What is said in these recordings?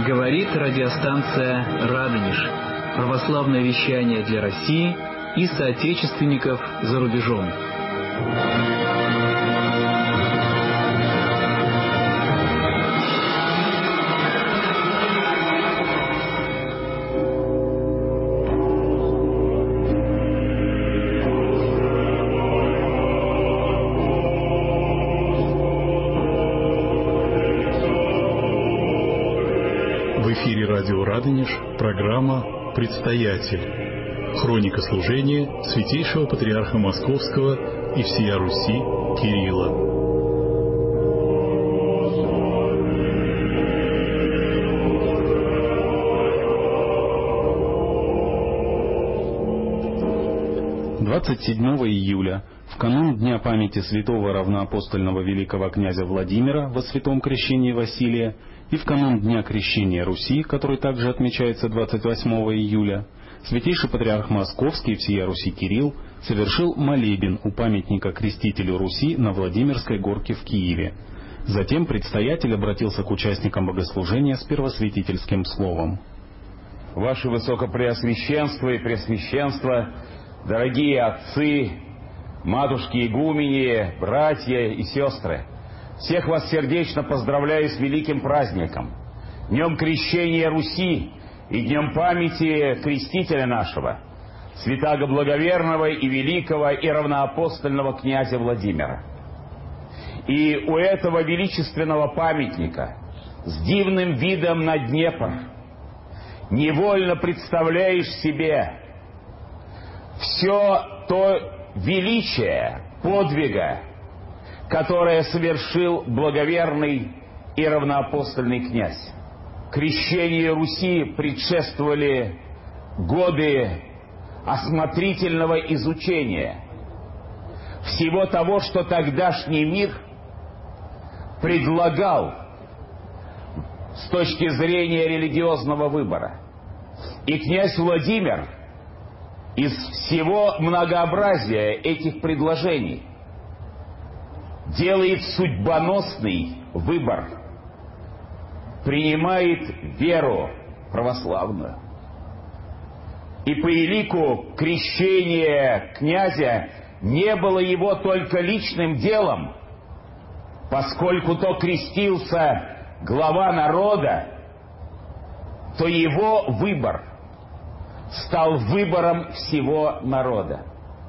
Говорит радиостанция «Радонеж». Православное вещание для России и соотечественников за рубежом. Радио Радонеж, программа «Предстоятель». Хроника служения Святейшего Патриарха Московского и всея Руси Кирилла. июля, в канун Дня памяти святого равноапостольного великого князя Владимира во святом крещении Василия и в канун Дня крещения Руси, который также отмечается 28 июля, Святейший Патриарх Московский и всея Руси Кирилл совершил молебен у памятника крестителю Руси на Владимирской горке в Киеве. Затем предстоятель обратился к участникам богослужения с первосвятительским словом. Ваше Высокопреосвященство и Пресвященство, дорогие отцы, матушки игумени, братья и сестры, всех вас сердечно поздравляю с великим праздником, Днем Крещения Руси и Днем памяти Крестителя нашего, святаго благоверного и великого и равноапостольного князя Владимира. И у этого величественного памятника с дивным видом на Днепр невольно представляешь себе все то величие подвига, которое совершил благоверный и равноапостольный князь. Крещению Руси предшествовали годы осмотрительного изучения всего того, что тогдашний мир предлагал с точки зрения религиозного выбора. И князь Владимир из всего многообразия этих предложений делает судьбоносный выбор, принимает веру православную. И по элику крещение князя не было его только личным делом, поскольку то крестился глава народа, то его выбор стал выбором всего народа.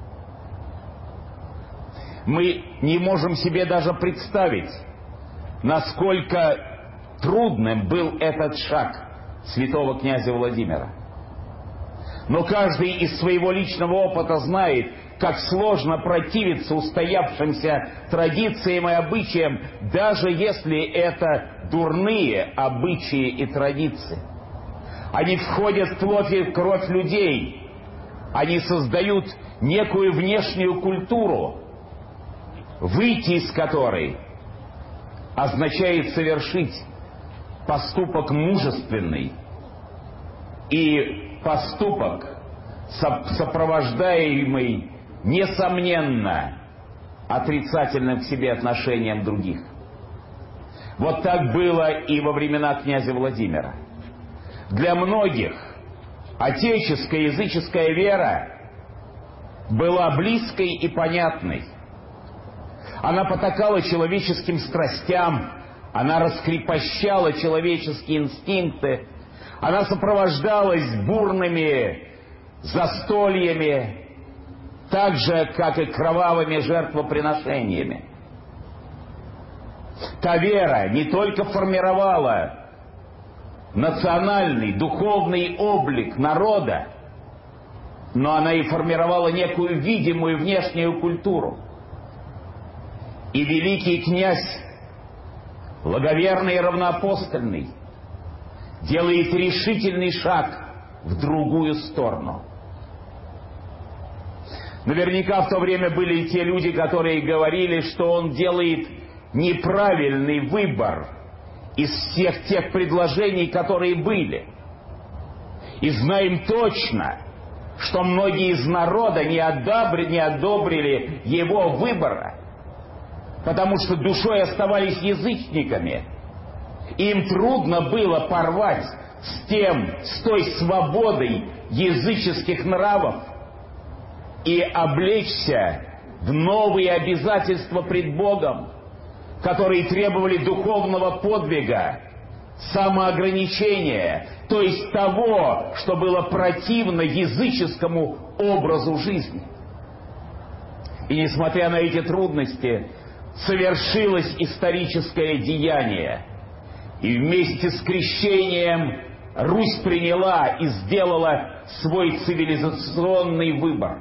Мы не можем себе даже представить, насколько трудным был этот шаг святого князя Владимира. Но каждый из своего личного опыта знает, как сложно противиться устоявшимся традициям и обычаям, даже если это дурные обычаи и традиции. Они входят в плоть и кровь людей, они создают некую внешнюю культуру, выйти из которой означает совершить поступок мужественный и поступок, сопровождаемый, несомненно, отрицательным к себе отношением других. Вот так было и во времена князя Владимира. Для многих отеческая языческая вера была близкой и понятной. Она потакала человеческим страстям, она раскрепощала человеческие инстинкты, она сопровождалась бурными застольями, так же, как и кровавыми жертвоприношениями. Та вера не только формировала национальный, духовный облик народа, но она и формировала некую видимую внешнюю культуру. И великий князь, благоверный и равноапостольный, делает решительный шаг в другую сторону. Наверняка в то время были и те люди, которые говорили, что он делает неправильный выбор из всех тех предложений, которые были. И знаем точно, что многие из народа не одобрили его выбора, потому что душой оставались язычниками. Им трудно было порвать с той свободой языческих нравов и облечься в новые обязательства пред Богом, которые требовали духовного подвига, самоограничения, то есть того, что было противно языческому образу жизни. И несмотря на эти трудности, совершилось историческое деяние. И вместе с крещением Русь приняла и сделала свой цивилизационный выбор.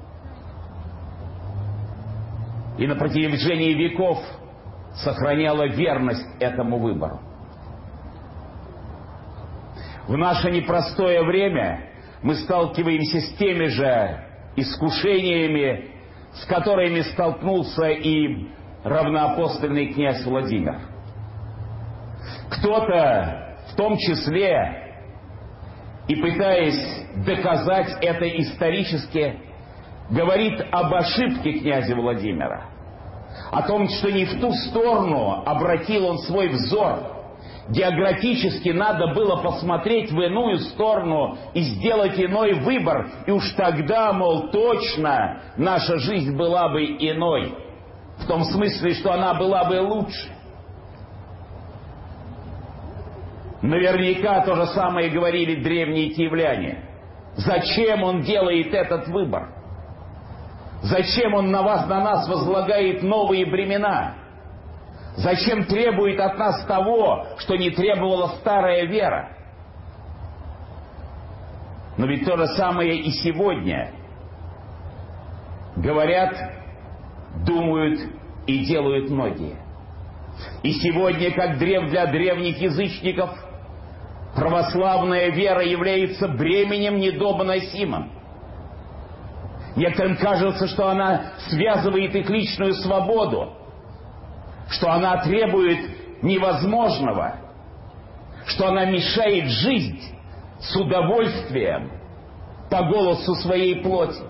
И на протяжении веков сохраняла верность этому выбору. В наше непростое время мы сталкиваемся с теми же искушениями, с которыми столкнулся и равноапостольный князь Владимир. Кто-то, в том числе, и пытаясь доказать это исторически, говорит об ошибке князя Владимира, о том, что не в ту сторону обратил он свой взор. Географически надо было посмотреть в иную сторону и сделать иной выбор, и уж тогда, мол, точно наша жизнь была бы иной, в том смысле, что она была бы лучше. Наверняка то же самое говорили древние киевляне. Зачем он делает этот выбор? Зачем он на нас возлагает новые бремена? Зачем требует от нас того, что не требовала старая вера? Но ведь то же самое и сегодня говорят, думают и делают многие. И сегодня, как для древних язычников, православная вера является бременем недобоносимым. Некоторым кажется, что она связывает их личную свободу, что она требует невозможного, что она мешает жить с удовольствием по голосу своей плоти.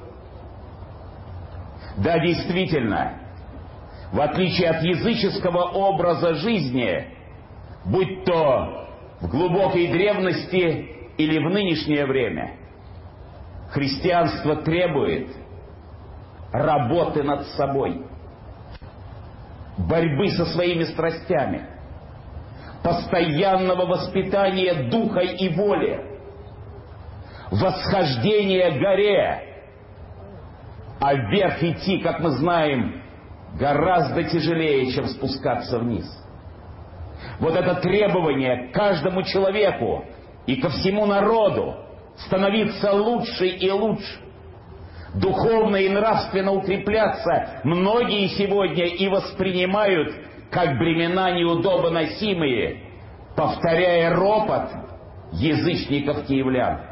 Да, действительно, в отличие от языческого образа жизни, будь то в глубокой древности или в нынешнее время, христианство требует работы над собой, борьбы со своими страстями, постоянного воспитания духа и воли, восхождения к горе. А вверх идти, как мы знаем, гораздо тяжелее, чем спускаться вниз. Вот это требование к каждому человеку и ко всему народу становиться лучше и лучше, духовно и нравственно укрепляться, многие сегодня и воспринимают как бремена неудобоносимые, повторяя ропот язычников-киевлян.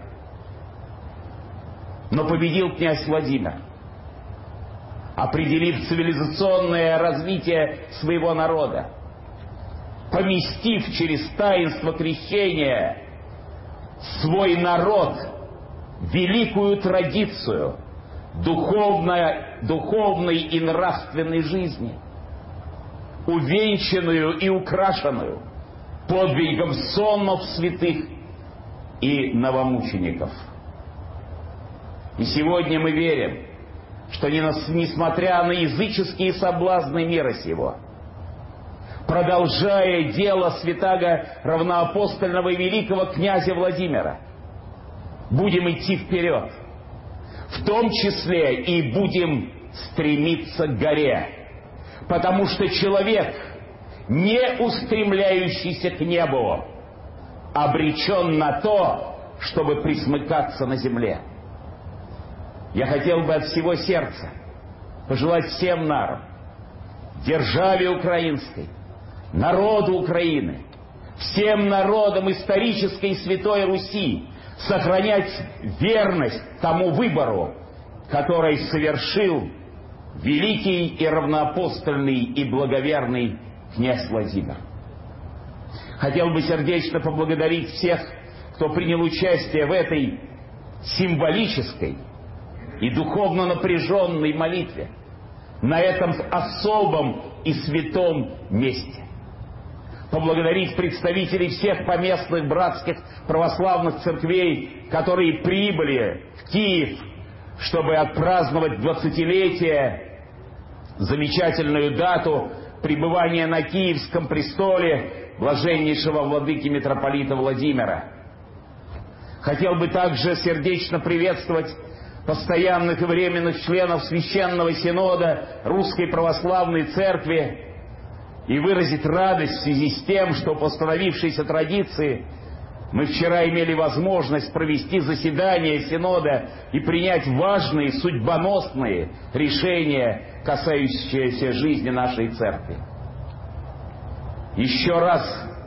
Но победил князь Владимир, определив цивилизационное развитие своего народа, поместив через таинство крещения свой народ в великую традицию духовной и нравственной жизни, увенчанную и украшенную подвигом сонмов святых и новомучеников. И сегодня мы верим, что несмотря на языческие соблазны мира сего, продолжая дело святаго равноапостольного и великого князя Владимира, будем идти вперед, в том числе и будем стремиться к горе, потому что человек, не устремляющийся к небу, обречен на то, чтобы присмыкаться на земле. Я хотел бы от всего сердца пожелать всем нам, державе украинской, народу Украины, всем народам исторической Святой Руси сохранять верность тому выбору, который совершил великий и равноапостольный и благоверный князь Владимир. Хотел бы сердечно поблагодарить всех, кто принял участие в этой символической и духовно напряженной молитве, на этом особом и святом месте. поблагодарить представителей всех поместных братских православных церквей, которые прибыли в Киев, чтобы отпраздновать 20-летие, замечательную дату пребывания на Киевском престоле блаженнейшего владыки митрополита Владимира. Хотел бы также сердечно приветствовать постоянных и временных членов Священного Синода Русской Православной Церкви и выразить радость в связи с тем, что по установившейся традиции мы вчера имели возможность провести заседание Синода и принять важные, судьбоносные решения, касающиеся жизни нашей Церкви. Еще раз,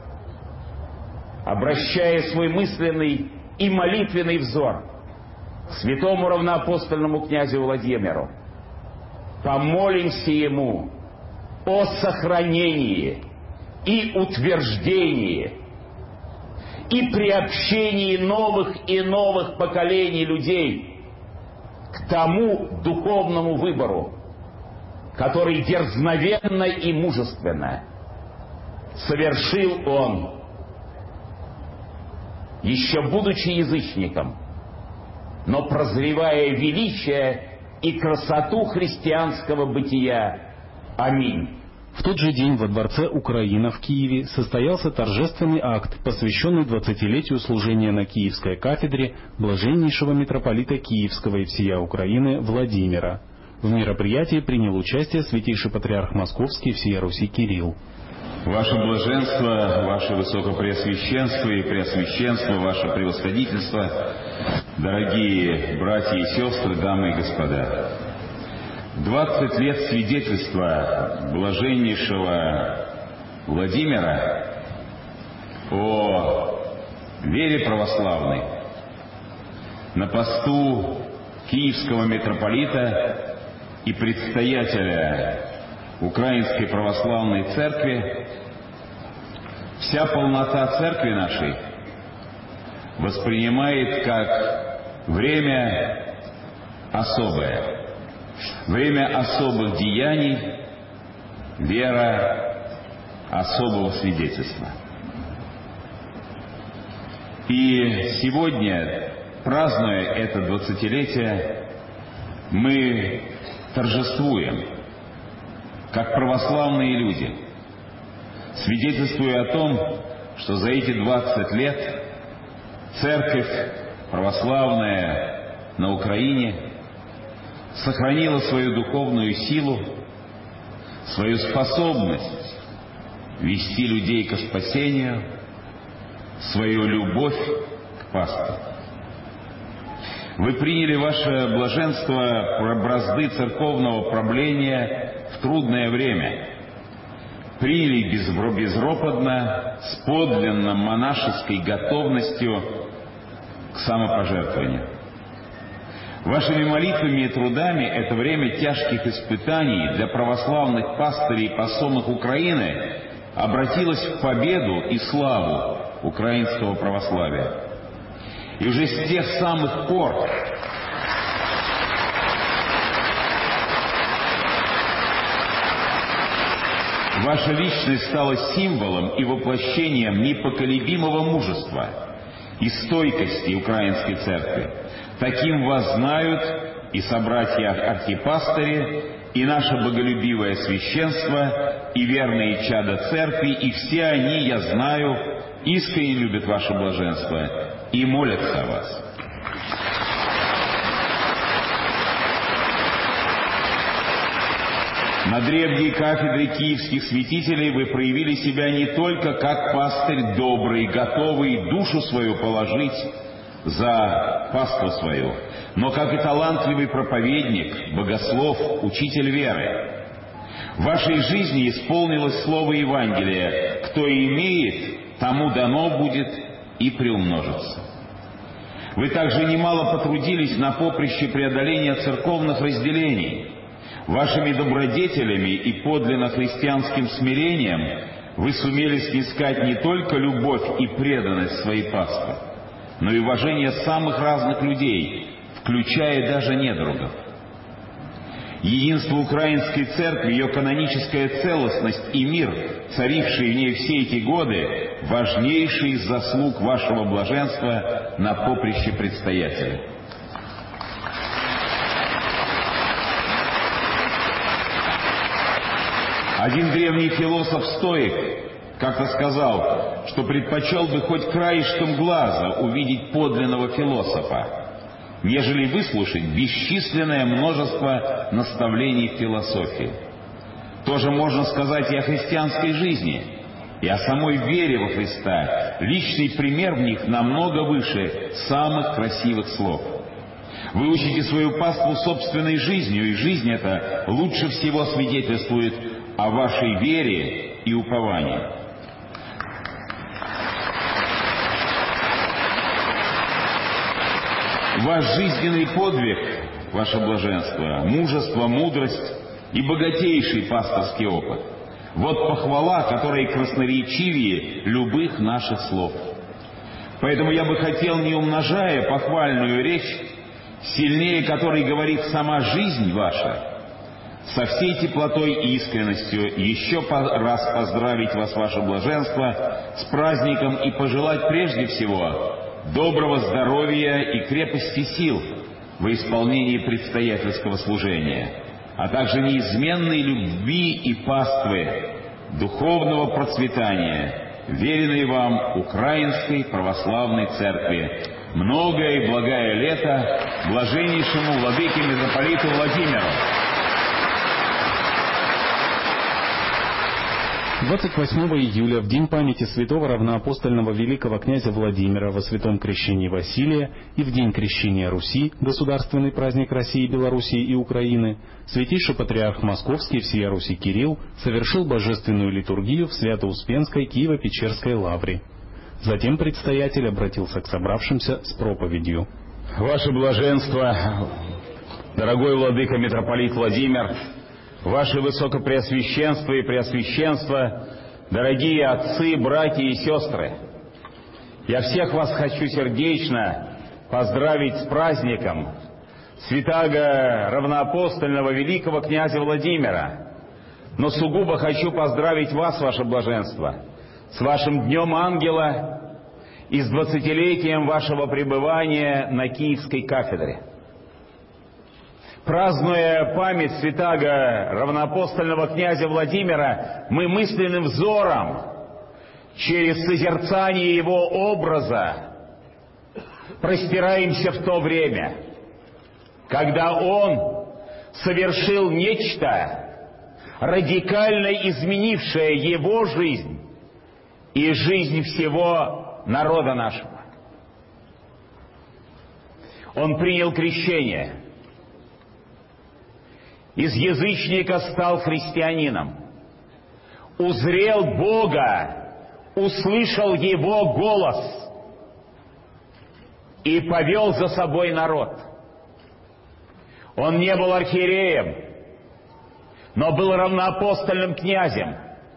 обращая свой мысленный и молитвенный взор к святому равноапостольному князю Владимиру, помолимся ему о сохранении и утверждении и приобщении новых и новых поколений людей к тому духовному выбору, который дерзновенно и мужественно совершил он, еще будучи язычником, но прозревая величие и красоту христианского бытия. Аминь. В тот же день во Дворце Украина в Киеве состоялся торжественный акт, посвященный 20-летию служения на Киевской кафедре блаженнейшего митрополита Киевского и всея Украины Владимира. В мероприятии принял участие святейший патриарх Московский и всея Руси Кирилл. Ваше блаженство, ваше высокопреосвященство и преосвященство, ваше превосходительство, дорогие братья и сестры, дамы и господа, 20 лет свидетельства блаженнейшего Владимира о вере православной на посту киевского митрополита и предстоятеля Украинской Православной Церкви, вся полнота Церкви нашей воспринимает как время особое, время особых деяний, вера особого свидетельства. И сегодня, празднуя это 20-летие, мы торжествуем, как православные люди, свидетельствуя о том, что за эти 20 лет Церковь православная на Украине сохранила свою духовную силу, свою способность вести людей ко спасению, свою любовь к пастве. Вы приняли ваше блаженство бразды церковного правления в трудное время, приняли безропотно, с подлинно монашеской готовностью к самопожертвованию. Вашими молитвами и трудами это время тяжких испытаний для православных пастырей и посомых Украины обратилось в победу и славу украинского православия. И уже с тех самых пор ваша личность стала символом и воплощением непоколебимого мужества и стойкости Украинской Церкви. Таким вас знают и собратья-архипастыри, и наше боголюбивое священство, и верные чада Церкви, и все они, я знаю, искренне любят ваше блаженство и молятся о вас. На древней кафедре киевских святителей вы проявили себя не только как пастырь добрый, готовый душу свою положить за паству свою, но как и талантливый проповедник, богослов, учитель веры. В вашей жизни исполнилось слово Евангелия: «Кто имеет, тому дано будет и приумножится». Вы также немало потрудились на поприще преодоления церковных разделений. Вашими добродетелями и подлинно христианским смирением вы сумели снискать не только любовь и преданность своей пастве, но и уважение самых разных людей, включая даже недругов. Единство Украинской Церкви, ее каноническая целостность и мир, царивший в ней все эти годы, важнейший из заслуг вашего блаженства на поприще предстоятеля. Один древний философ-стоик как-то сказал, что предпочел бы хоть краешком глаза увидеть подлинного философа, нежели выслушать бесчисленное множество наставлений в философии. Тоже можно сказать и о христианской жизни, и о самой вере во Христа. Личный пример в них намного выше самых красивых слов. Вы учите свою паству собственной жизнью, и жизнь эта лучше всего свидетельствует о вашей вере и уповании. Ваш жизненный подвиг, ваше блаженство, мужество, мудрость и богатейший пасторский опыт — вот похвала, которая красноречивее любых наших слов. Поэтому я бы хотел, не умножая похвальную речь, сильнее которой говорит сама жизнь ваша, со всей теплотой и искренностью еще раз поздравить вас, ваше блаженство, с праздником и пожелать прежде всего доброго здоровья и крепости сил во исполнении предстоятельского служения, а также неизменной любви и паствы, духовного процветания, веренной вам Украинской Православной Церкви. Многое и благое лето блаженнейшему владыке митрополиту Владимиру. 28 июля, в день памяти святого равноапостольного великого князя Владимира во святом крещении Василия и в день крещения Руси, государственный праздник России, Белоруссии и Украины, святейший патриарх Московский и всея Руси Кирилл совершил божественную литургию в Свято-Успенской Киево-Печерской лавре. Затем предстоятель обратился к собравшимся с проповедью. Ваше блаженство, дорогой владыка митрополит Владимир, Ваше Высокопреосвященство и Преосвященство, дорогие отцы, братья и сестры, я всех вас хочу сердечно поздравить с праздником святаго равноапостольного великого князя Владимира, но сугубо хочу поздравить вас, ваше блаженство, с вашим Днем Ангела и с 20-летием вашего пребывания на Киевской кафедре. Празднуя память святаго равноапостольного князя Владимира, мы мысленным взором, через созерцание его образа, простираемся в то время, когда он совершил нечто, радикально изменившее его жизнь и жизнь всего народа нашего. Он принял крещение. Из язычника стал христианином, узрел Бога, услышал Его голос и повел за собой народ. Он не был архиереем, но был равноапостольным князем,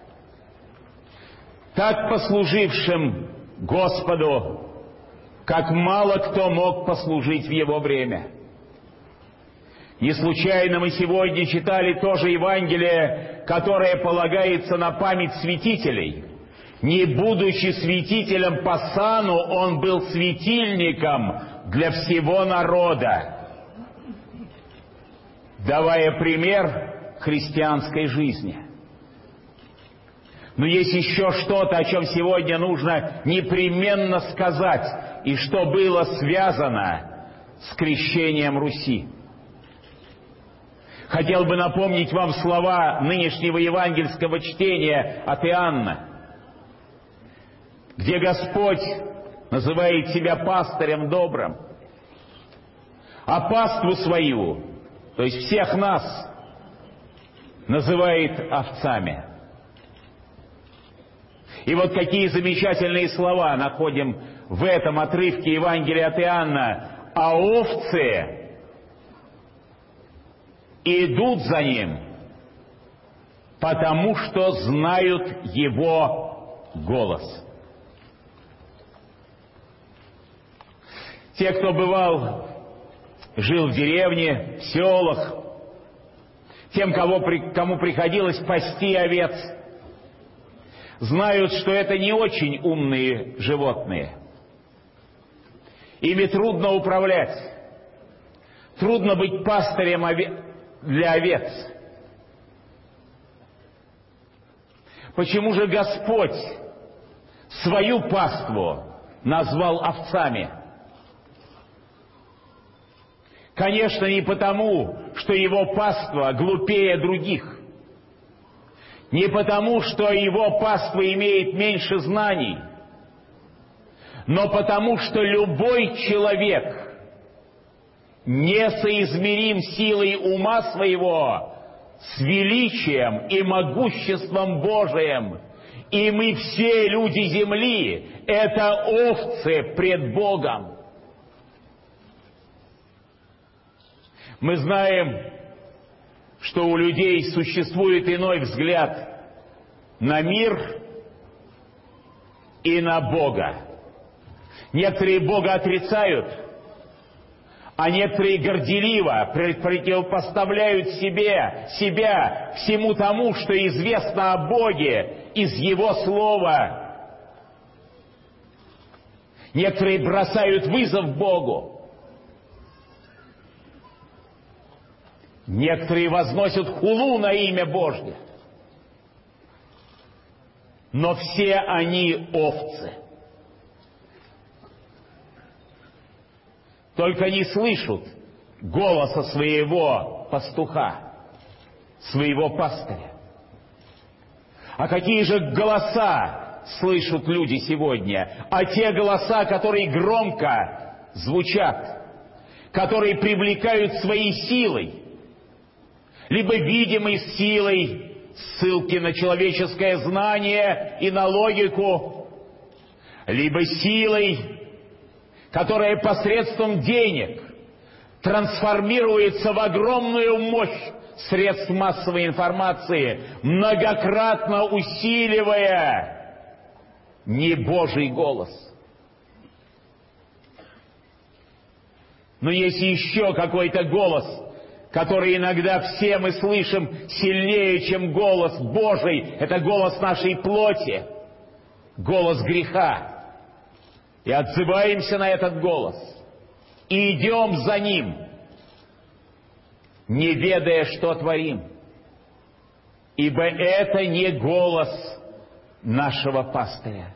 так послужившим Господу, как мало кто мог послужить в его время. Не случайно мы сегодня читали тоже Евангелие, которое полагается на память святителей. Не будучи святителем по сану, он был светильником для всего народа, давая пример христианской жизни. Но есть еще что-то, о чем сегодня нужно непременно сказать, и что было связано с крещением Руси. Хотел бы напомнить вам слова нынешнего евангельского чтения от Иоанна, где Господь называет себя пастырем добрым, а паству свою, то есть всех нас, называет овцами. И вот какие замечательные слова находим в этом отрывке Евангелия от Иоанна. «А овцы идут за ним, потому что знают его голос». Те, кто жил в деревне, в селах, тем, кому приходилось пасти овец, знают, что это не очень умные животные. Ими трудно управлять, трудно быть пастырем для овец. Почему же Господь свою паству назвал овцами? Конечно, не потому, что его паства глупее других, не потому, что его паства имеет меньше знаний, но потому, что любой человек несоизмерим силой ума своего с величием и могуществом Божиим, и мы все люди земли — это овцы пред Богом. Мы знаем, что у людей существует иной взгляд на мир и на Бога. Некоторые Бога отрицают, а некоторые горделиво противопоставляют себя всему тому, что известно о Боге из Его Слова. Некоторые бросают вызов Богу. Некоторые возносят хулу на имя Божье. Но все они овцы. Только не слышат голоса своего пастуха, своего пастыря. А какие же голоса слышат люди сегодня? А те голоса, которые громко звучат, которые привлекают своей силой, либо видимой силой, ссылки на человеческое знание и на логику, либо силой, которая посредством денег трансформируется в огромную мощь средств массовой информации, многократно усиливая не Божий голос. Но есть еще какой-то голос, который иногда все мы слышим сильнее, чем голос Божий. Это голос нашей плоти, голос греха. И отзываемся на этот голос, и идем за ним, не ведая, что творим. Ибо это не голос нашего пастыря.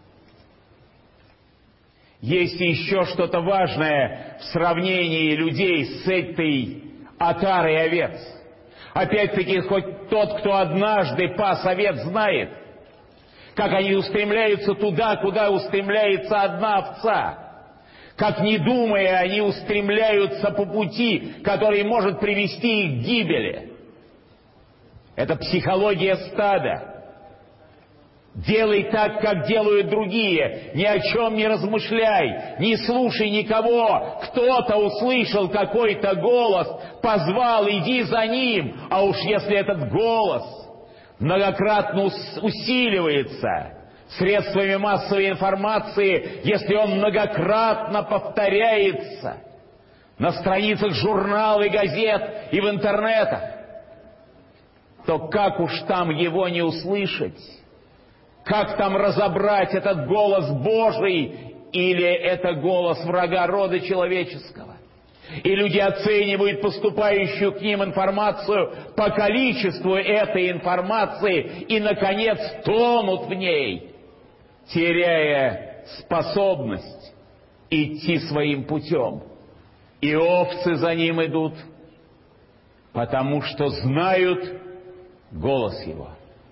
Есть еще что-то важное в сравнении людей с этой отарой овец. Опять-таки, хоть тот, кто однажды пас овец, знает, как они устремляются туда, куда устремляется одна овца. Как, не думая, они устремляются по пути, который может привести их к гибели. Это психология стада. Делай так, как делают другие. Ни о чем не размышляй, не слушай никого. Кто-то услышал какой-то голос, позвал, иди за ним. А уж если этот голос многократно усиливается средствами массовой информации, если он многократно повторяется на страницах журналов и газет и в интернетах, то как уж там его не услышать? Как там разобрать этот голос Божий или это голос врага рода человеческого? И люди оценивают поступающую к ним информацию по количеству этой информации и, наконец, тонут в ней, теряя способность идти своим путем. И овцы за ним идут, потому что знают голос его.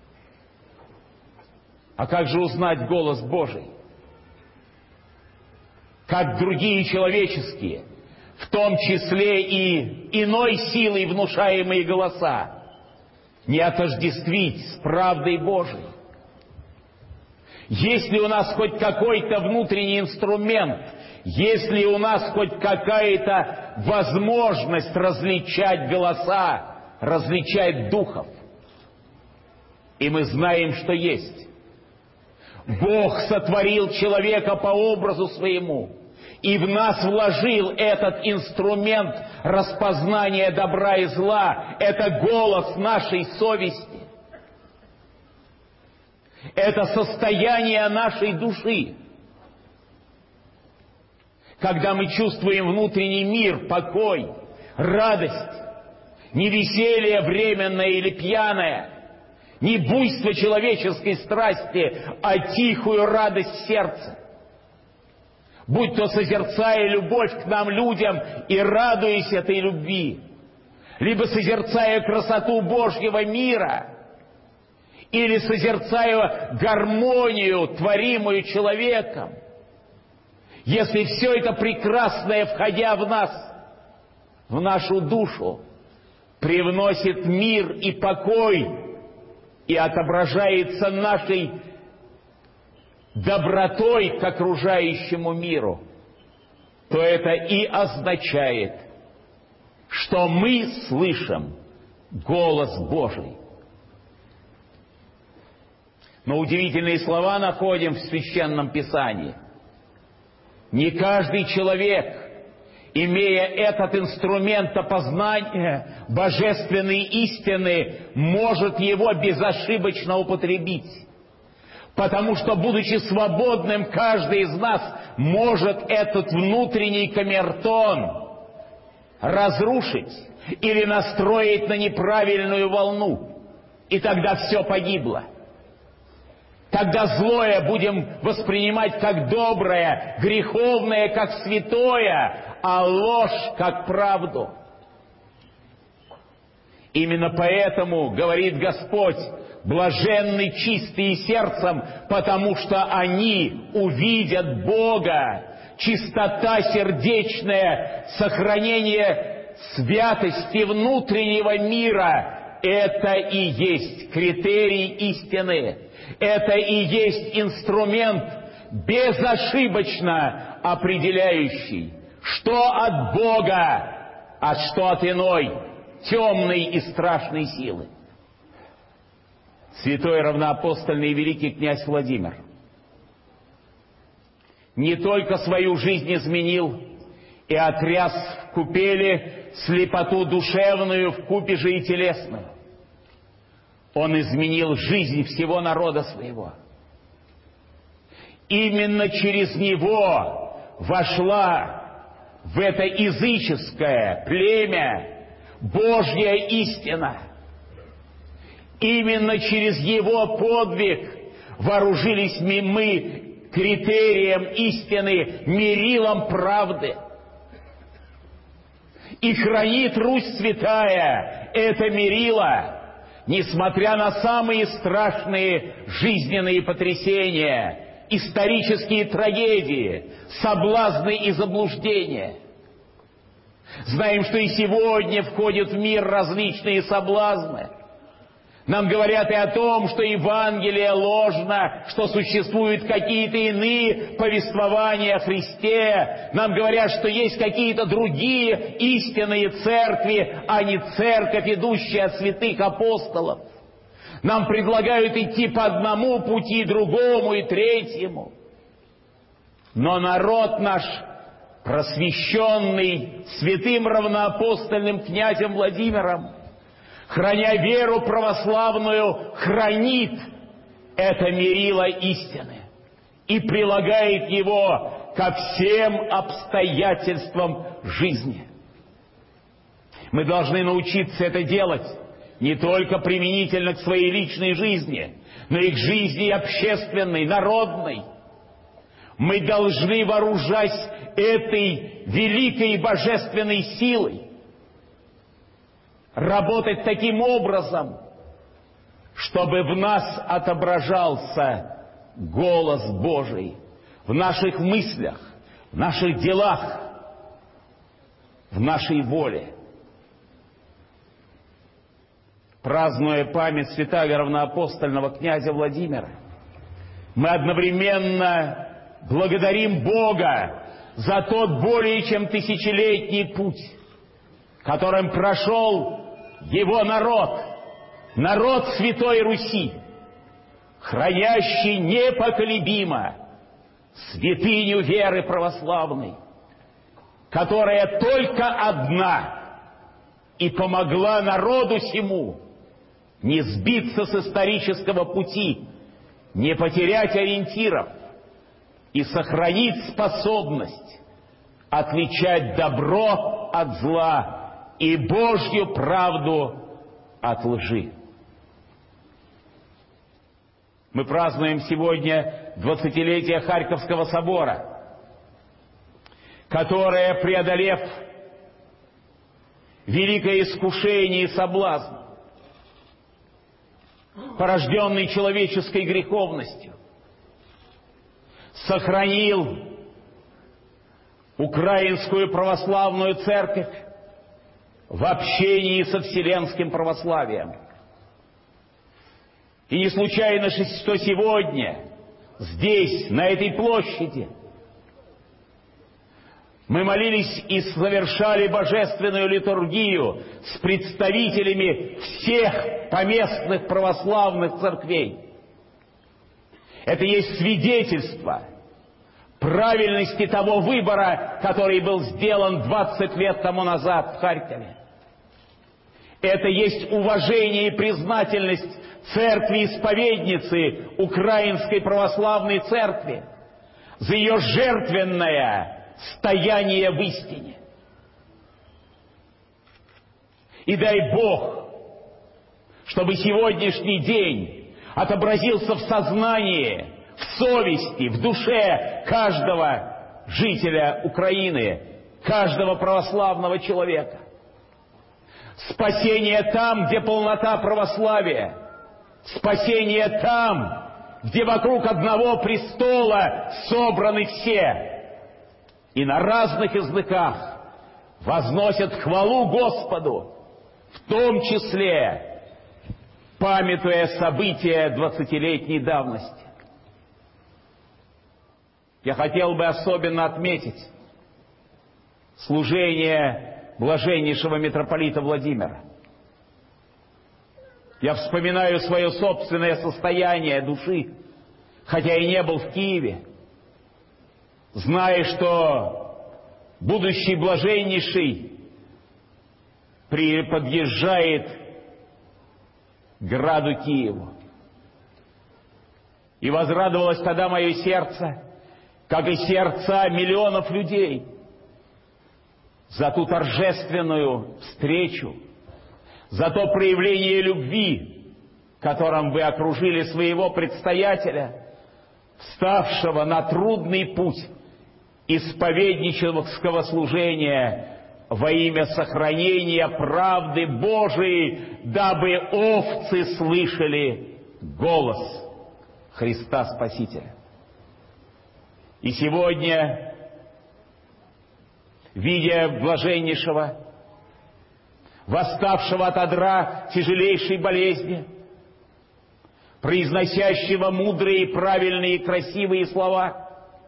А как же узнать голос Божий? Как другие человеческие, в том числе и иной силой внушаемые голоса, не отождествить с правдой Божией? Есть ли у нас хоть какой-то внутренний инструмент, есть ли у нас хоть какая-то возможность различать голоса, различать духов? И мы знаем, что есть. Бог сотворил человека по образу своему и в нас вложил этот инструмент распознания добра и зла. Это голос нашей совести. Это состояние нашей души. Когда мы чувствуем внутренний мир, покой, радость, не веселье временное или пьяное, не буйство человеческой страсти, а тихую радость сердца. Будь то созерцая любовь к нам, людям, и радуясь этой любви, либо созерцая красоту Божьего мира, или созерцая гармонию, творимую человеком, если все это прекрасное, входя в нас, в нашу душу, привносит мир и покой и отображается нашей добротой к окружающему миру, то это и означает, что мы слышим голос Божий. Но удивительные слова находим в Священном Писании. Не каждый человек, имея этот инструмент опознания божественной истины, может его безошибочно употребить. Потому что, будучи свободным, каждый из нас может этот внутренний камертон разрушить или настроить на неправильную волну. И тогда все погибло. Тогда злое будем воспринимать как доброе, греховное как святое, а ложь как правду. Именно поэтому, говорит Господь, блаженны чистые сердцем, потому что они увидят Бога. Чистота сердечная, сохранение святости внутреннего мира – это и есть критерий истины. Это и есть инструмент, безошибочно определяющий, что от Бога, а что от иной, темной и страшной силы. Святой равноапостольный великий князь Владимир не только свою жизнь изменил и отряс в купели слепоту душевную вкупе же и телесную. Он изменил жизнь всего народа своего. Именно через него вошла в это языческое племя Божья истина. Именно через его подвиг вооружились мы критерием истины, мерилом правды. И хранит Русь святая это мерило, несмотря на самые страшные жизненные потрясения, исторические трагедии, соблазны и заблуждения. Знаем, что и сегодня входят в мир различные соблазны. Нам говорят и о том, что Евангелие ложно, что существуют какие-то иные повествования о Христе. Нам говорят, что есть какие-то другие истинные церкви, а не церковь, идущая от святых апостолов. Нам предлагают идти по одному пути, другому и третьему. Но народ наш, просвещенный святым равноапостольным князем Владимиром, храня веру православную, хранит это мерило истины и прилагает его ко всем обстоятельствам жизни. Мы должны научиться это делать не только применительно к своей личной жизни, но и к жизни общественной, народной. Мы должны, вооружаясь этой великой божественной силой, работать таким образом, чтобы в нас отображался голос Божий в наших мыслях, в наших делах, в нашей воле. Празднуя память святаго равноапостольного князя Владимира, мы одновременно благодарим Бога за тот более чем тысячелетний путь, которым прошел его народ, народ Святой Руси, хранящий непоколебимо святыню веры православной, которая только одна и помогла народу сему не сбиться с исторического пути, не потерять ориентиров и сохранить способность отличать добро от зла и Божью правду от лжи. Мы празднуем сегодня 20-летие Харьковского собора, которое, преодолев великое искушение и соблазн, порожденный человеческой греховностью, сохранил Украинскую православную церковь в общении со вселенским православием. И не случайно, что сегодня здесь, на этой площади, мы молились и совершали божественную литургию с представителями всех поместных православных церквей. Это есть свидетельство правильности того выбора, который был сделан 20 лет тому назад в Харькове. Это есть уважение и признательность церкви-исповедницы Украинской православной церкви за ее жертвенное стояние в истине. И дай Бог, чтобы сегодняшний день отобразился в сознании, в совести, в душе каждого жителя Украины, каждого православного человека. Спасение там, где полнота православия. Спасение там, где вокруг одного престола собраны все. И на разных языках возносят хвалу Господу, в том числе памятуя события 20-летней давности. Я хотел бы особенно отметить служение блаженнейшего митрополита Владимира. Я вспоминаю свое собственное состояние души, хотя и не был в Киеве, зная, что будущий блаженнейший подъезжает к граду Киеву. И возрадовалось тогда мое сердце, как и сердца миллионов людей, за ту торжественную встречу, за то проявление любви, которым вы окружили своего предстоятеля, вставшего на трудный путь исповеднического служения во имя сохранения правды Божией, дабы овцы слышали голос Христа Спасителя. И сегодня, видя блаженнейшего, восставшего от одра тяжелейшей болезни, произносящего мудрые, правильные, красивые слова,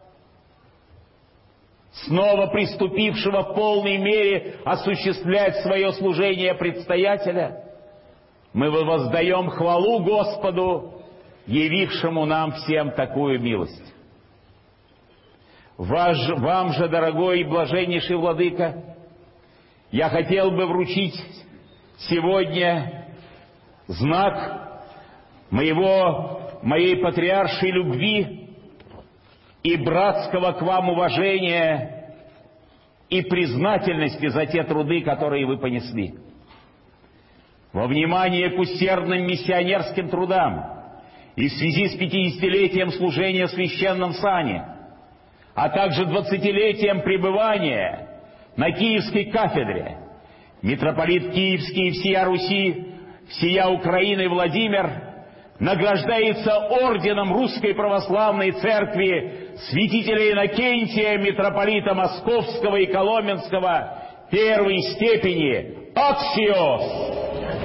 снова приступившего в полной мере осуществлять свое служение предстоятеля, мы воздаем хвалу Господу, явившему нам всем такую милость. Вам же, дорогой и блаженнейший владыка, я хотел бы вручить сегодня знак моей патриаршей любви и братского к вам уважения и признательности за те труды, которые вы понесли. Во внимание к усердным миссионерским трудам и в связи с 50-летием служения в священном сане, а также 20-летием пребывания на Киевской кафедре, митрополит Киевский и всея Руси, всея Украины Владимир награждается орденом Русской Православной Церкви святителя Иннокентия, митрополита Московского и Коломенского первой степени «Аксиос».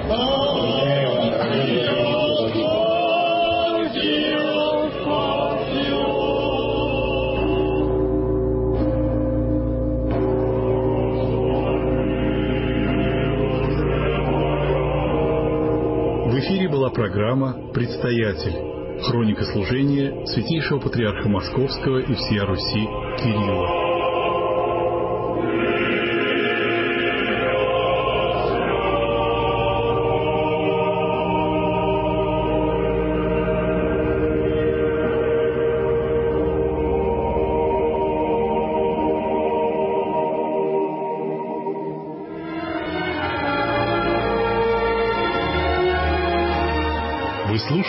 В эфире была программа «Предстоятель». Хроника служения Святейшего Патриарха Московского и всея Руси Кирилла.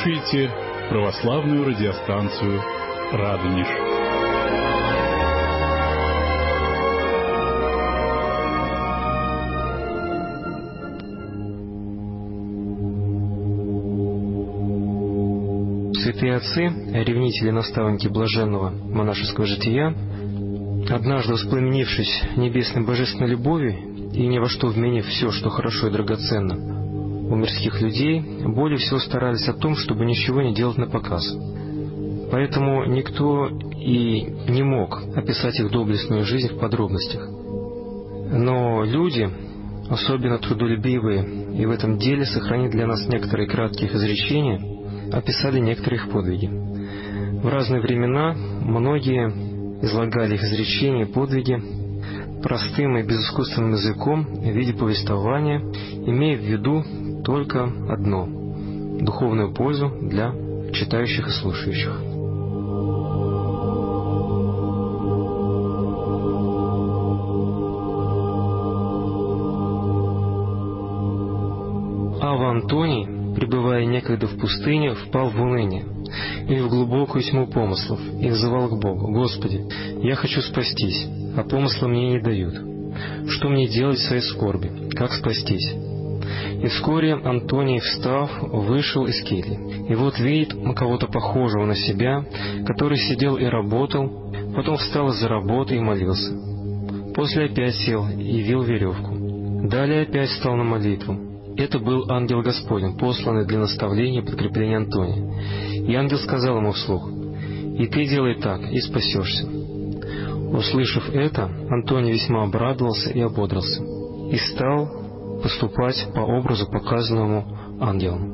слушаете православную радиостанцию «Радонеж». Святые отцы, ревнители и наставники блаженного монашеского жития, однажды воспламенившись небесной божественной любовью и ни во что вменив все, что хорошо и драгоценно у мирских людей, более всего старались о том, чтобы ничего не делать напоказ. Поэтому никто и не мог описать их доблестную жизнь в подробностях. Но люди, особенно трудолюбивые, и в этом деле сохранить для нас некоторые краткие их изречения, описали некоторые их подвиги. В разные времена многие излагали их изречения и подвиги простым и безыскусственным языком в виде повествования, имея в виду только одно – духовную пользу для читающих и слушающих. Ава Антоний, пребывая некогда в пустыне, впал в уныние и в глубокую тьму помыслов, и взывал к Богу: «Господи, я хочу спастись, а помысла мне не дают. Что мне делать в своей скорби? Как спастись?» И вскоре Антоний, встав, вышел из кельи. И вот видит кого-то похожего на себя, который сидел и работал, потом встал из-за работы и молился. После опять сел и вил веревку. Далее опять встал на молитву. Это был ангел Господень, посланный для наставления и подкрепления Антония. И ангел сказал ему вслух: «И ты делай так, и спасешься». Услышав это, Антоний весьма обрадовался и ободрился, и стал поступать по образу, показанному ангелом.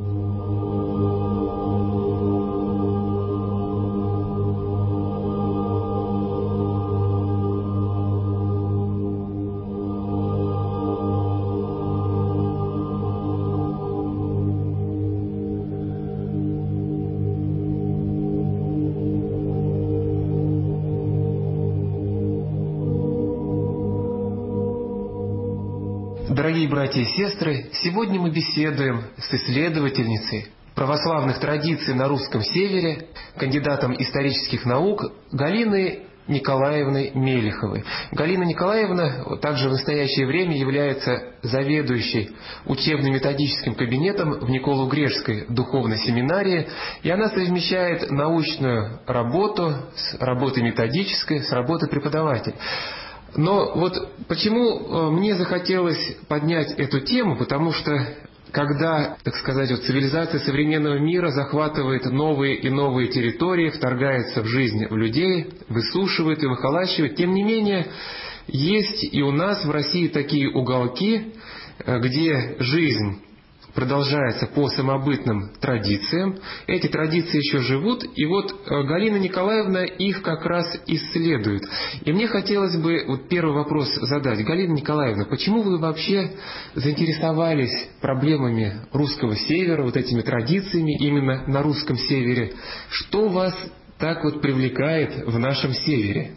Дорогие братья и сестры, сегодня мы беседуем с исследовательницей православных традиций на русском севере, кандидатом исторических наук Галиной Николаевной Мелиховой. Галина Николаевна также в настоящее время является заведующей учебно-методическим кабинетом в Николо-Грешской духовной семинарии, и она совмещает научную работу с работой методической, с работой преподавателя. Но вот почему мне захотелось поднять эту тему, потому что когда, так сказать, вот цивилизация современного мира захватывает новые и новые территории, вторгается в жизнь людей, высушивает и выхолащивает, тем не менее есть и у нас в России такие уголки, где жизнь продолжается по самобытным традициям. Эти традиции еще живут, и вот Галина Николаевна их как раз исследует. И мне хотелось бы вот первый вопрос задать. Галина Николаевна, почему вы вообще заинтересовались проблемами русского севера, вот этими традициями именно на русском севере? Что вас так вот привлекает в нашем севере?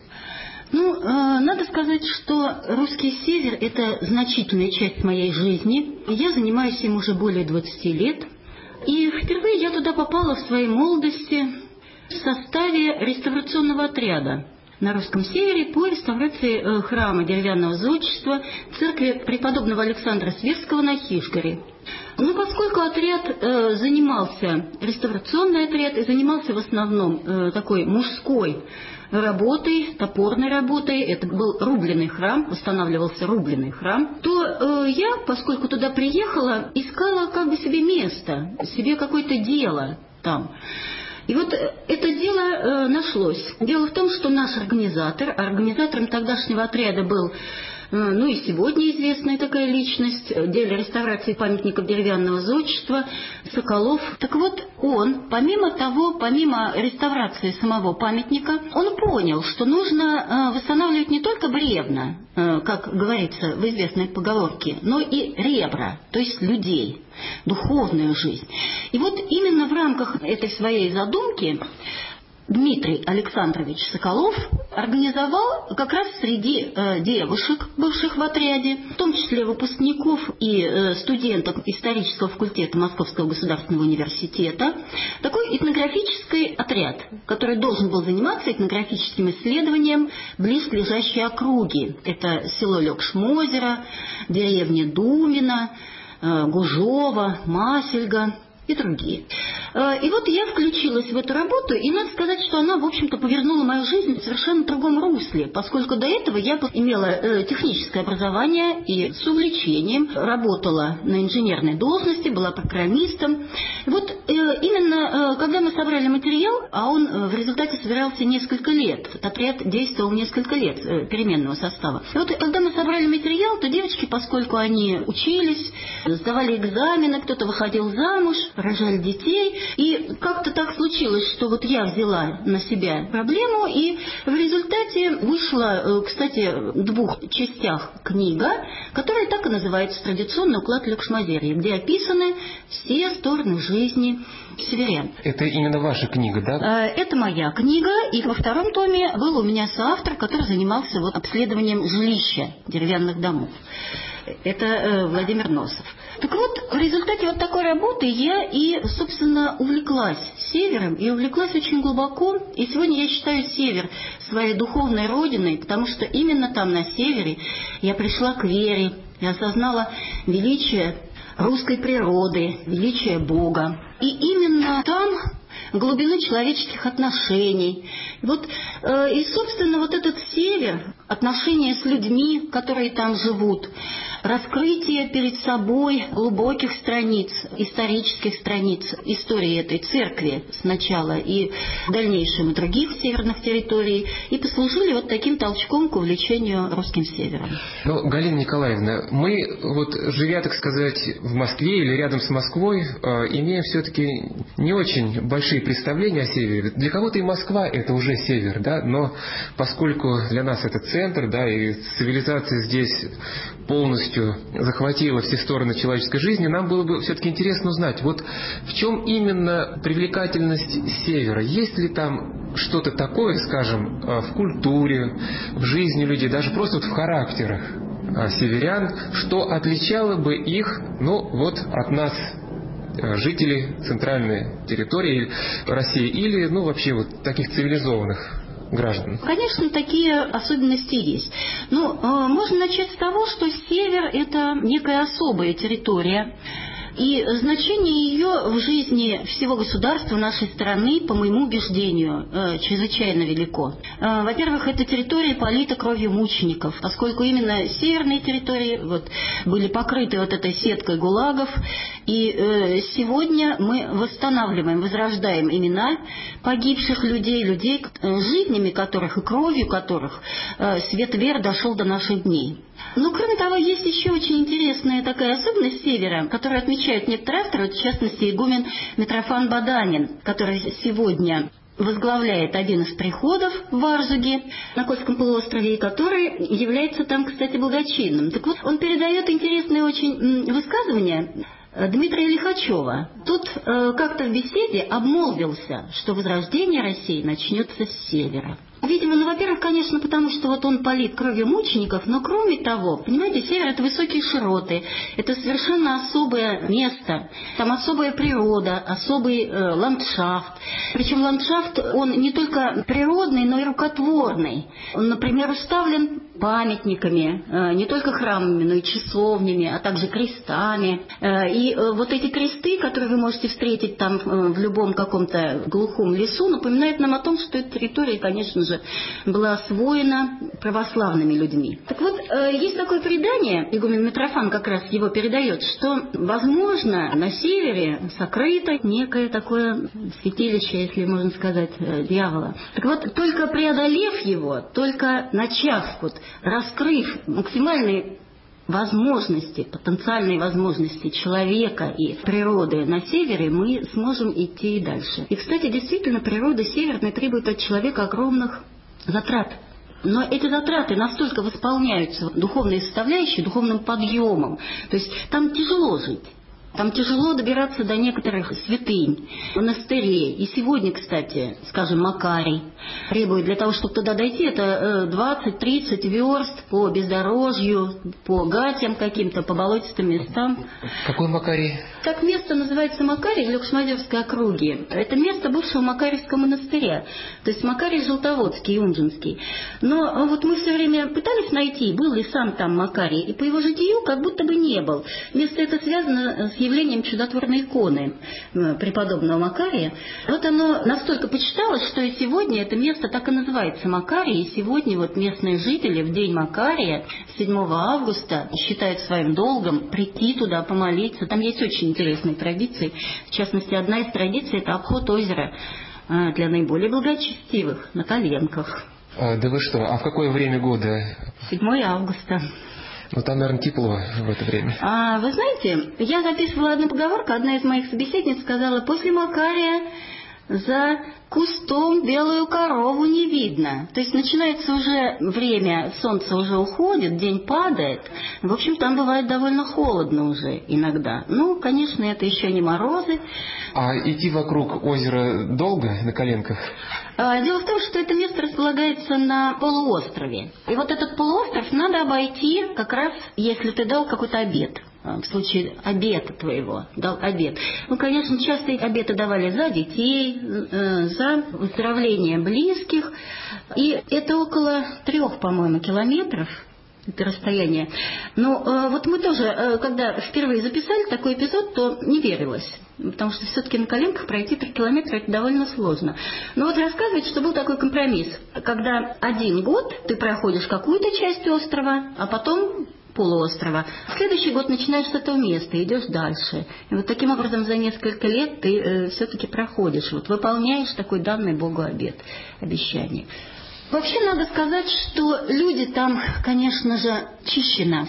Надо сказать, что русский север – это значительная часть моей жизни. Я занимаюсь им уже более 20 лет. И впервые я туда попала в своей молодости в составе реставрационного отряда на русском севере по реставрации храма деревянного зодчества церкви преподобного Александра Сверского на Хишгаре. Поскольку отряд занимался, реставрационный отряд, и занимался в основном такой мужской работой, топорной работой, это был рубленый храм, восстанавливался рубленый храм, то я, поскольку туда приехала, искала как бы себе место, себе какое-то дело там. И вот это дело нашлось. Дело в том, что наш организатором тогдашнего отряда был, и сегодня известная такая личность в деле реставрации памятников деревянного зодчества Соколов. Так вот, он, помимо реставрации самого памятника, он понял, что нужно восстанавливать не только бревна, как говорится в известной поговорке, но и ребра, то есть людей, духовную жизнь. И вот именно в рамках этой своей задумки Дмитрий Александрович Соколов организовал как раз среди девушек, бывших в отряде, в том числе выпускников и студентов исторического факультета Московского государственного университета, такой этнографический отряд, который должен был заниматься этнографическим исследованием близлежащей округи. Это село Лёкшмозеро, деревня Думино, Гужово, Масельга и другие. И вот я включилась в эту работу, и надо сказать, что она, в общем-то, повернула мою жизнь в совершенно другом русле, поскольку до этого я имела техническое образование и с увлечением работала на инженерной должности, была программистом. И вот именно когда мы собрали материал, а он в результате собирался несколько лет, отряд действовал несколько лет переменного состава. И вот когда мы собрали материал, то девочки, поскольку они учились, сдавали экзамены, кто-то выходил замуж, рожали детей, и как-то так случилось, что вот я взяла на себя проблему, и в результате вышла, кстати, в 2 частях книга, которая так и называется «Традиционный уклад Лёкшмозерья», где описаны все стороны жизни северян. Это именно ваша книга, да? Это моя книга, и во 2 томе был у меня соавтор, который занимался вот обследованием жилища деревянных домов. Это Владимир Носов. Так вот, в результате вот такой работы я и, собственно, увлеклась севером, и увлеклась очень глубоко. И сегодня я считаю север своей духовной родиной, потому что именно там, на севере, я пришла к вере, я осознала величие русской природы, величие Бога. И именно там глубину человеческих отношений. Вот, и, собственно, вот этот север, отношения с людьми, которые там живут, раскрытие перед собой глубоких страниц, исторических страниц истории этой церкви сначала и в дальнейшем других северных территорий, и послужили вот таким толчком к увлечению русским севером. Ну, Галина Николаевна, мы, вот живя, так сказать, в Москве или рядом с Москвой, имеем все-таки не очень большие представления о севере. Для кого-то и Москва – это уже север, да, но поскольку для нас это центр, да, и цивилизация здесь полностью захватила все стороны человеческой жизни, нам было бы все-таки интересно узнать, вот в чем именно привлекательность севера? Есть ли там что-то такое, скажем, в культуре, в жизни людей, даже просто вот в характерах северян, что отличало бы их, ну, вот от нас, жителей центральной территории России, или, ну, вообще вот таких цивилизованных граждан? Конечно, такие особенности есть. Но можно начать с того, что север – это некая особая территория, и значение ее в жизни всего государства нашей страны, по моему убеждению, чрезвычайно велико. Во-первых, это территория полита кровью мучеников, поскольку именно северные территории вот, были покрыты вот этой сеткой гулагов, и сегодня мы восстанавливаем, возрождаем имена погибших людей, людей, жизнями которых и кровью которых свет веры дошел до наших дней. Но, кроме того, есть еще очень интересная такая особенность севера, которую отмечают некоторые авторы, в частности, игумен Митрофан Баданин, который сегодня возглавляет один из приходов в Варзуге на Кольском полуострове, который является там, кстати, благочинным. Так вот, он передает интересные очень высказывания Дмитрия Лихачева. Тут как-то в беседе обмолвился, что возрождение России начнется с севера. Видимо, ну, во-первых, конечно, потому что вот он полит кровью мучеников, но кроме того, понимаете, север – это высокие широты, это совершенно особое место, там особая природа, особый ландшафт. Причем ландшафт, он не только природный, но и рукотворный. Он, например, уставлен памятниками, не только храмами, но и часовнями, а также крестами. И вот эти кресты, которые вы можете встретить там в любом каком-то глухом лесу, напоминают нам о том, что эта территория, конечно же, была освоена православными людьми. Так вот, есть такое предание, игумен Митрофан как раз его передает, что, возможно, на севере сокрыто некое такое святилище, если можно сказать, дьявола. Так вот, только преодолев его, только начав, вот, раскрыв максимальные возможности, потенциальные возможности человека и природы на севере, мы сможем идти и дальше. И, кстати, действительно, природа северная требует от человека огромных затрат. Но эти затраты настолько восполняются духовной составляющей, духовным подъемом. То есть там тяжело жить. Там тяжело добираться до некоторых святынь, монастырей. И сегодня, кстати, скажем, Макарий требует для того, чтобы туда дойти, это 20-30 верст по бездорожью, по гатям каким-то, по болотистым местам. Какой Макарий? Так место называется Макарий в Люксмазерской округе. Это место бывшего Макарьевского монастыря. То есть Макарий Желтоводский, Унжинский. Но вот мы все время пытались найти, был ли сам там Макарий, и по его житию как будто бы не был. Место это связано с явлением чудотворной иконы преподобного Макария. Вот оно настолько почиталось, что и сегодня это место так и называется Макарий. И сегодня вот местные жители в день Макария, 7 августа, считают своим долгом прийти туда, помолиться. Там есть очень интересные традиции. В частности, одна из традиций – это обход озера для наиболее благочестивых на коленках. Да вы что? А в какое время года? 7 августа. Ну, там, наверное, тепло в это время. Вы знаете, я записывала одну поговорку. Одна из моих собеседниц сказала: после Макария за кустом белую корову не видно. То есть начинается уже время, солнце уже уходит, день падает. В общем, там бывает довольно холодно уже иногда. Ну, конечно, это еще не морозы. А идти вокруг озера долго на коленках? Дело в том, что это место располагается на полуострове. И вот этот полуостров надо обойти как раз, если ты дал какой-то обет. В случае обета твоего, дал обет. Ну, конечно, часто обеты давали за детей, за выздоровление близких. И это около 3, по-моему, километров. Это расстояние. Но вот мы тоже, когда впервые записали такой эпизод, то не верилось. Потому что все-таки на коленках пройти 3 километра – это довольно сложно. Но вот рассказывают, что был такой компромисс. Когда 1 год ты проходишь какую-то часть острова, а потом полуострова. В следующий год начинаешь с этого места, идешь дальше. И вот таким образом за несколько лет ты все-таки проходишь, вот выполняешь такой данный Богу обет, обещание. Вообще надо сказать, что люди там, конечно же, чище нас,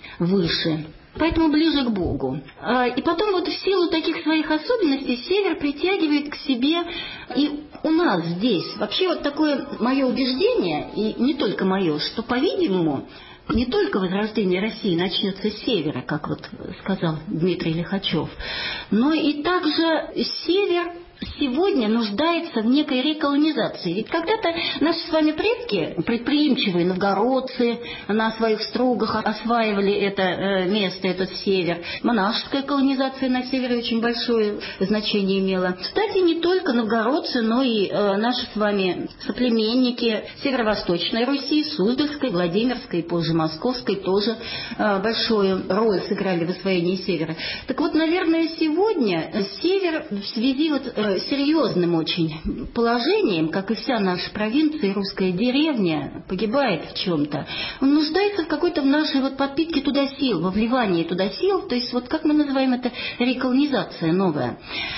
выше, поэтому ближе к Богу. И потом вот в силу таких своих особенностей север притягивает к себе и у нас здесь. Вообще вот такое мое убеждение, и не только мое, что, по-видимому, не только возрождение России начнется с севера, как вот сказал Дмитрий Лихачев, но и также север сегодня нуждается в некой реколонизации. Ведь когда-то наши с вами предки, предприимчивые новгородцы, на своих стругах осваивали это место, этот север. Монашеская колонизация на севере очень большое значение имела. Кстати, не только новгородцы, но и наши с вами соплеменники Северо-Восточной Руси, Суздальской, Владимирской, позже Московской тоже большую роль сыграли в освоении севера. Так вот, наверное, сегодня север в связи вот серьезным очень положением, как и вся наша провинция и русская деревня, погибает в чем-то. Он нуждается в какой-то в нашей вот подпитке туда сил, во вливании туда сил, то есть вот как мы называем это реколонизация новая.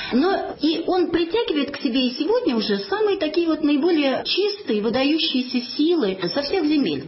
Но и он притягивает к себе и сегодня уже самые такие вот наиболее чистые, выдающиеся силы со всех земель.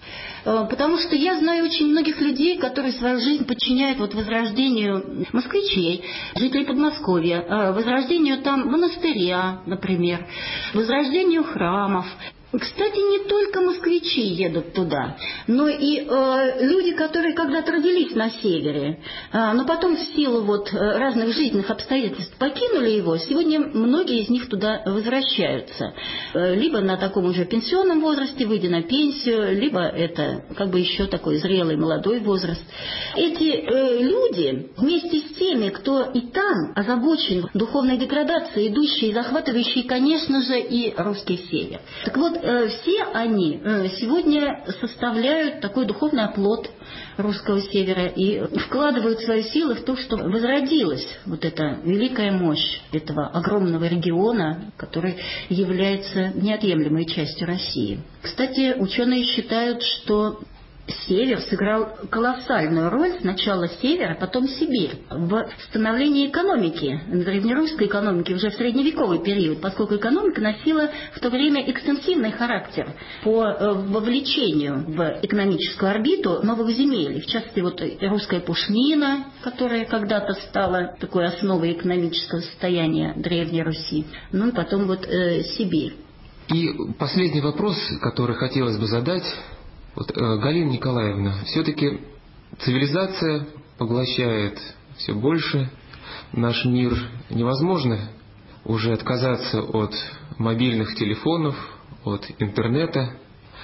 Потому что я знаю очень многих людей, которые свою жизнь подчиняют вот возрождению москвичей, жителей Подмосковья, возрождению там монастыря, например, возрождению храмов. Кстати, не только москвичи едут туда, но и люди, которые когда-то родились на севере, но потом в силу вот разных жизненных обстоятельств покинули его, сегодня многие из них туда возвращаются. Либо на таком уже пенсионном возрасте, выйдя на пенсию, либо это как бы еще такой зрелый молодой возраст. Эти люди вместе с теми, кто и там озабочен духовной деградацией, идущей и захватывающей, конечно же, и русский север. Так вот, все они сегодня составляют такой духовный оплот русского севера и вкладывают свои силы в то, чтобы возродилась вот эта великая мощь этого огромного региона, который является неотъемлемой частью России. Кстати, ученые считают, что север сыграл колоссальную роль, сначала север, а потом Сибирь, в становлении экономики, древнерусской экономики уже в средневековый период, поскольку экономика носила в то время экстенсивный характер по вовлечению в экономическую орбиту новых земель. В частности, вот русская пушнина, которая когда-то стала такой основой экономического состояния Древней Руси, ну и потом вот Сибирь. И последний вопрос, который хотелось бы задать. Вот, Галина Николаевна, все-таки цивилизация поглощает все больше. Наш мир невозможно уже отказаться от мобильных телефонов, от интернета.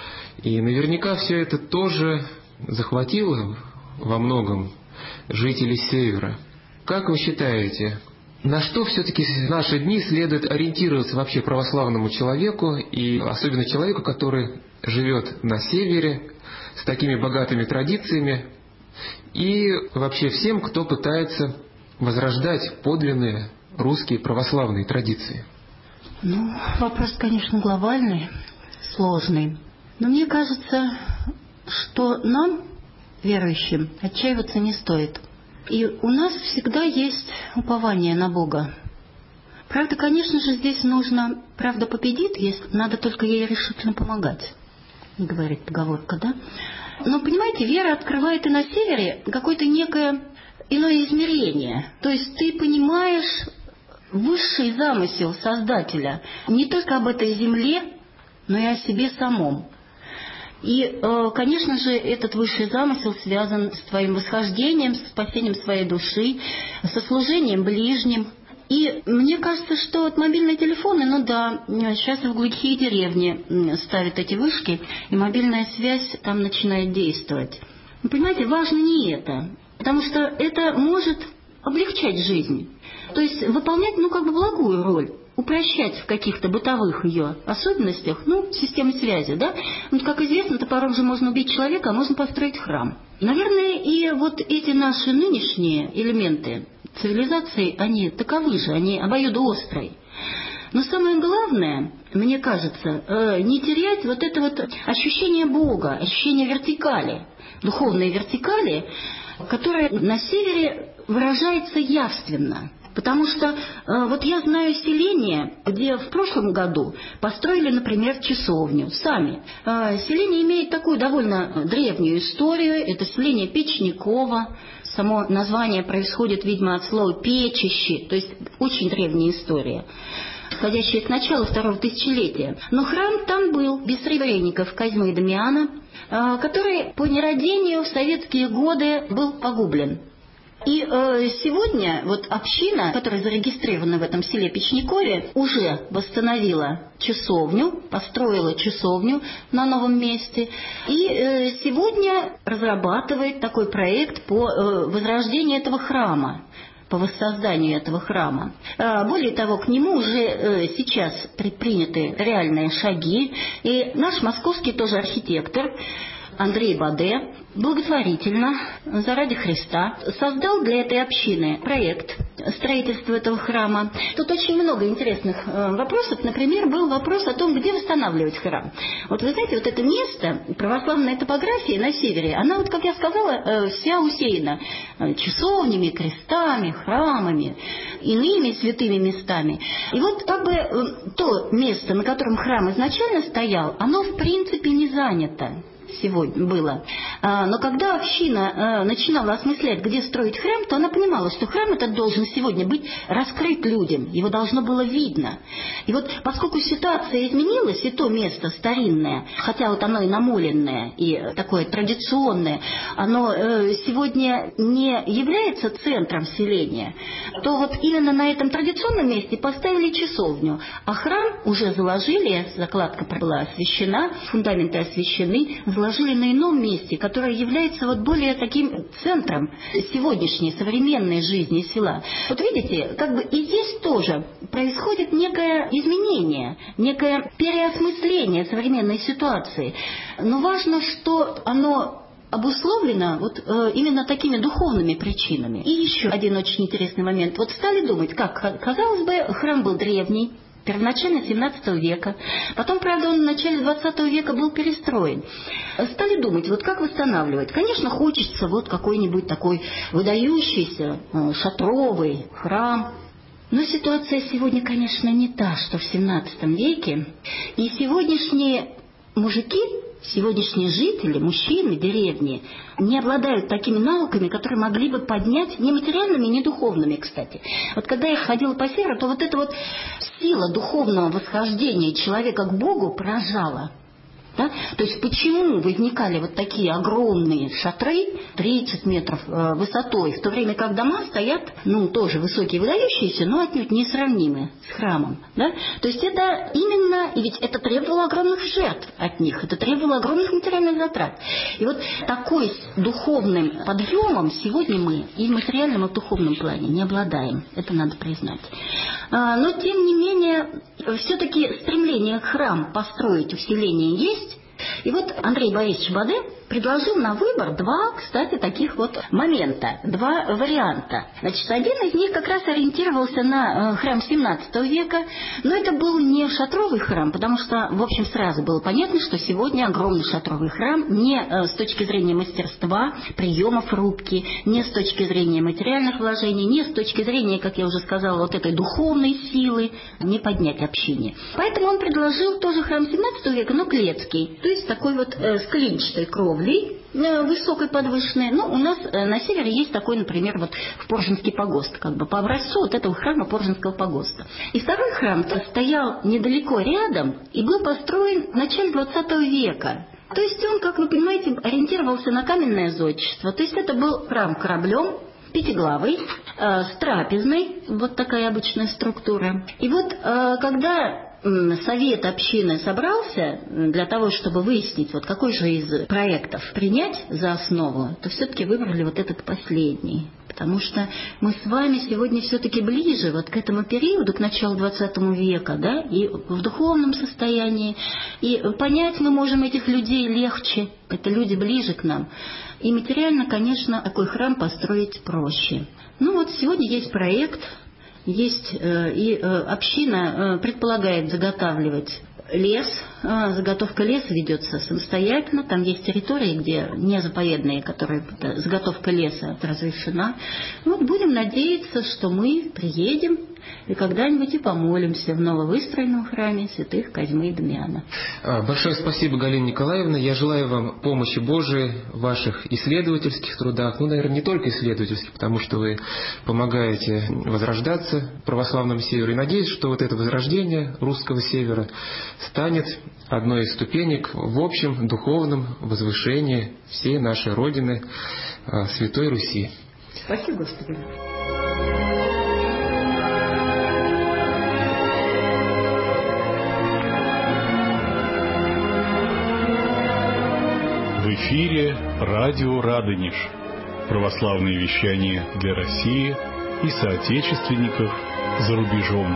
И наверняка все это тоже захватило во многом жителей Севера. Как вы считаете, на что все-таки в наши дни следует ориентироваться вообще православному человеку, и особенно человеку, который живет на Севере, с такими богатыми традициями, и вообще всем, кто пытается возрождать подлинные русские православные традиции? Ну, вопрос, конечно, глобальный, сложный. Но мне кажется, что нам, верующим, отчаиваться не стоит. И у нас всегда есть упование на Бога. Правда, конечно же, здесь нужно, правда победит, надо только ей решительно помогать, говорит поговорка, да? Но, понимаете, вера открывает и на Севере какое-то некое иное измерение. То есть ты понимаешь высший замысел Создателя не только об этой земле, но и о себе самом. И, конечно же, этот высший замысел связан с твоим восхождением, с спасением своей души, со служением ближним. И мне кажется, что вот мобильные телефоны, ну да, сейчас в глухие деревни ставят эти вышки, и мобильная связь там начинает действовать. Но, понимаете, важно не это, потому что это может облегчать жизнь, то есть выполнять, благую роль. Упрощать в каких-то бытовых ее особенностях, системы связи, да? Как известно, топором же можно убить человека, а можно построить храм. Наверное, и вот эти наши нынешние элементы цивилизации, они таковы же, они обоюдоострые. Но самое главное, мне кажется, не терять вот это вот ощущение Бога, ощущение вертикали, духовной вертикали, которая на Севере выражается явственно. Потому что вот я знаю селение, где в прошлом году построили, например, часовню сами. Селение имеет такую довольно древнюю историю. Это селение Печникова. Само название происходит, видимо, от слова «печище», то есть очень древняя история, входящая к началу второго тысячелетия. Но храм там был, бессребренников Козьмы и Дамиана, который по нерадению в советские годы был погублен. И сегодня вот община, которая зарегистрирована в этом селе Печникове, уже восстановила часовню, построила часовню на новом месте. И сегодня разрабатывает такой проект по возрождению этого храма, по воссозданию этого храма. Более того, к нему уже сейчас предприняты реальные шаги. И наш московский тоже архитектор Андрей Баде благотворительно, заради Христа, создал для этой общины проект строительства этого храма. Тут очень много интересных вопросов. Например, был вопрос о том, где восстанавливать храм. Вот вы знаете, вот это место, православная топография на Севере, она, вот как я сказала, вся усеяна часовнями, крестами, храмами, иными святыми местами. И вот как бы то место, на котором храм изначально стоял, оно в принципе не занято. Сегодня было. Но когда община начинала осмыслять, где строить храм, то она понимала, что храм этот должен сегодня быть раскрыт людям, его должно было видно. И вот поскольку ситуация изменилась, и то место старинное, хотя вот оно и намоленное, и такое традиционное, оно сегодня не является центром селения, то вот именно на этом традиционном месте поставили часовню, а храм уже заложили, закладка была освящена, фундаменты освящены, заложили на ином месте, которое является вот более таким центром сегодняшней современной жизни села. Вот видите, как бы и здесь тоже происходит некое изменение, некое переосмысление современной ситуации. Но важно, что оно обусловлено вот именно такими духовными причинами. И еще один очень интересный момент. Вот стали думать, как, казалось бы, храм был древний, первоначально 17 века. Потом, правда, он в начале 20 века был перестроен. Стали думать, вот как восстанавливать. Конечно, хочется вот какой-нибудь такой выдающийся шатровый храм. Но ситуация сегодня, конечно, не та, что в 17 веке. И сегодняшние мужики, сегодняшние жители, мужчины деревни не обладают такими навыками, которые могли бы поднять, не материальными, не духовными, кстати. Вот когда я ходила по Северу, то вот эта вот сила духовного восхождения человека к Богу поражала. Да? То есть почему возникали вот такие огромные шатры, 30 метров высотой, в то время как дома стоят, тоже высокие, выдающиеся, но отнюдь несравнимы с храмом. Да? То есть это именно, и ведь это требовало огромных жертв от них, это требовало огромных материальных затрат. И вот такой духовным подъемом сегодня мы и в материальном, и в духовном плане не обладаем, это надо признать. Но тем не менее, все-таки стремление к храму построить усиление есть. И вот Андрей Борисович Баде предложил на выбор два, кстати, таких вот момента, два варианта. Значит, один из них как раз ориентировался на храм XVII века, но это был не шатровый храм, потому что, в общем, сразу было понятно, что сегодня огромный шатровый храм не с точки зрения мастерства, приемов рубки, не с точки зрения материальных вложений, не с точки зрения, как я уже сказала, вот этой духовной силы, не поднять общине. Поэтому он предложил тоже храм XVII века, но клетский, то есть такой вот с клинчатой кровлей, высокой, подвышенной. У нас на севере есть такой, например, вот в Поржинский погост, как бы по образцу вот этого храма Поржинского погоста. И второй храм стоял недалеко рядом и был построен в начале 20 века. То есть он, как вы понимаете, ориентировался на каменное зодчество. То есть это был храм кораблем, пятиглавый, с трапезной, вот такая обычная структура. И вот когда совет общины собрался для того, чтобы выяснить, вот какой же из проектов принять за основу, то все-таки выбрали вот этот последний. Потому что мы с вами сегодня все-таки ближе вот к этому периоду, к началу 20 века, да, и в духовном состоянии, и понять мы можем этих людей легче, это люди ближе к нам. И материально, конечно, такой храм построить проще. Вот сегодня есть проект, есть и община предполагает заготавливать лес. Заготовка леса ведется самостоятельно. Там есть территории, где не заповедные, которые заготовка леса разрешена. Будем надеяться, что мы приедем и когда-нибудь и помолимся в нововыстроенном храме святых Козьмы и Дамиана. Большое спасибо, Галина Николаевна. Я желаю вам помощи Божией в ваших исследовательских трудах. Наверное, не только исследовательских, потому что вы помогаете возрождаться в православном севере. И надеюсь, что вот это возрождение русского севера станет одной из ступенек в общем духовном возвышении всей нашей Родины, Святой Руси. Спасибо, Господи. В эфире радио «Радонеж». Православные вещания для России и соотечественников за рубежом.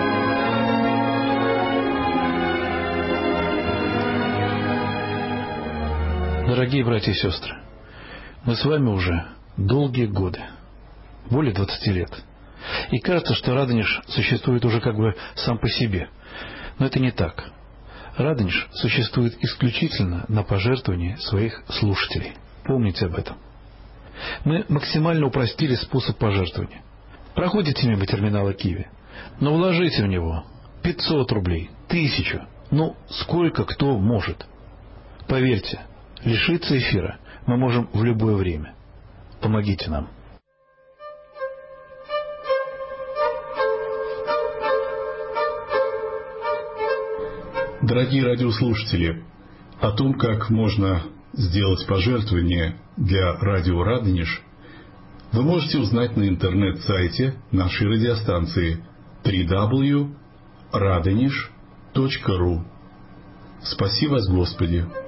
Дорогие братья и сестры, мы с вами уже долгие годы, более 20 лет. И кажется, что Радонеж существует уже как бы сам по себе. Но это не так. Радонеж существует исключительно на пожертвовании своих слушателей. Помните об этом. Мы максимально упростили способ пожертвования. Проходите мимо терминала Киви, но вложите в него 500 рублей, 1000, сколько кто может. Поверьте, лишиться эфира мы можем в любое время. Помогите нам. Дорогие радиослушатели, о том, как можно сделать пожертвование для радио «Радонеж», вы можете узнать на интернет-сайте нашей радиостанции www.radonеж.ru. Спаси вас, Господи!